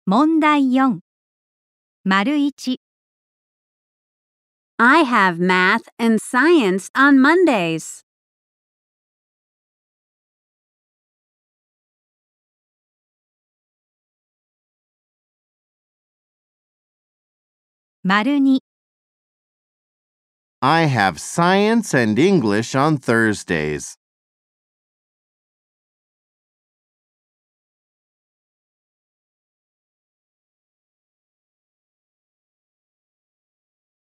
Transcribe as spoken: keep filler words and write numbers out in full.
問題よん。丸いち。 I have math and science on Mondays. 丸に。 I have science and English on Thursdays.